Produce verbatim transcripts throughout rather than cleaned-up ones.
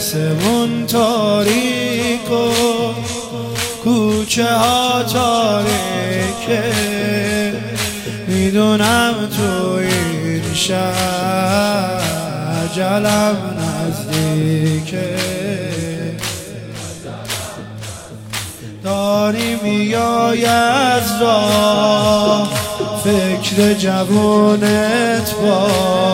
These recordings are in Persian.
آسمون تاریک و کوچه ها تاریکه، میدونم تو این شهر اجلم نزدیکه. داری میای از راه فکر جوونت با،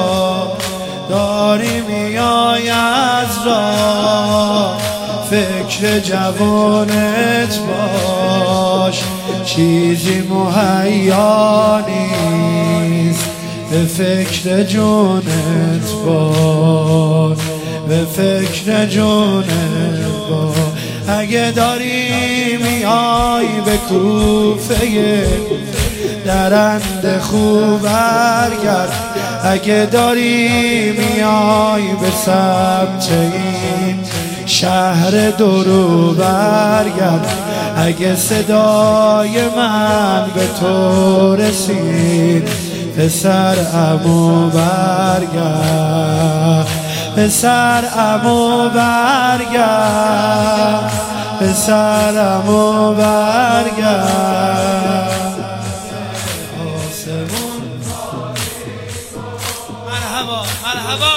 داری میای از راه فکر جوانت باش. چیزی مهیا نیست به فکر جونت باش، به فکر جونت باش. اگه داری میای به کوفه درند خوب برگرد، اگه داری میای به سمت این شهر درو برگرد، اگه صدای من به تو رسید پسر عمو برگرد، پسر عمو برگرد، پسر عمو برگرد. مرحبا مرحبا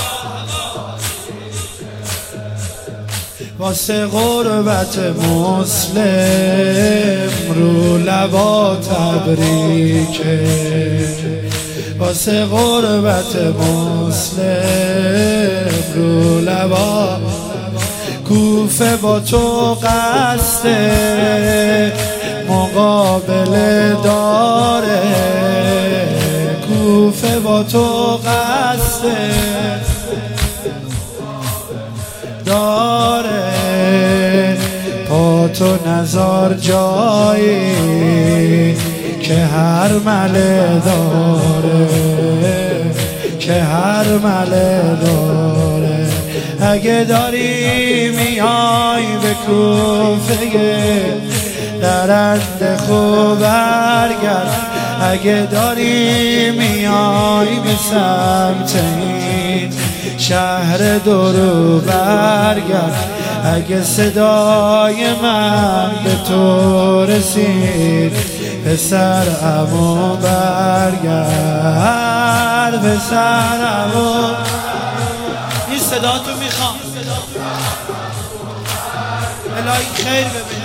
واسه غربت مسلم رو لبا تبریکه، واسه غربت مسلم رو لبا. کوفه با تو قصد مقابله داره، کوفه با تو قصد داره. پا تو نزار جایی که هر مله داره، که هر مله داره. اگه داری میای به کوفه درند خوب برگرد، اگه داری میای به سمت این شهر درو برگرد، اگه صدای من به تو رسید پسر عمو برگرد، پسر عمو. این صدا تو میخوام الهی خیر ببین.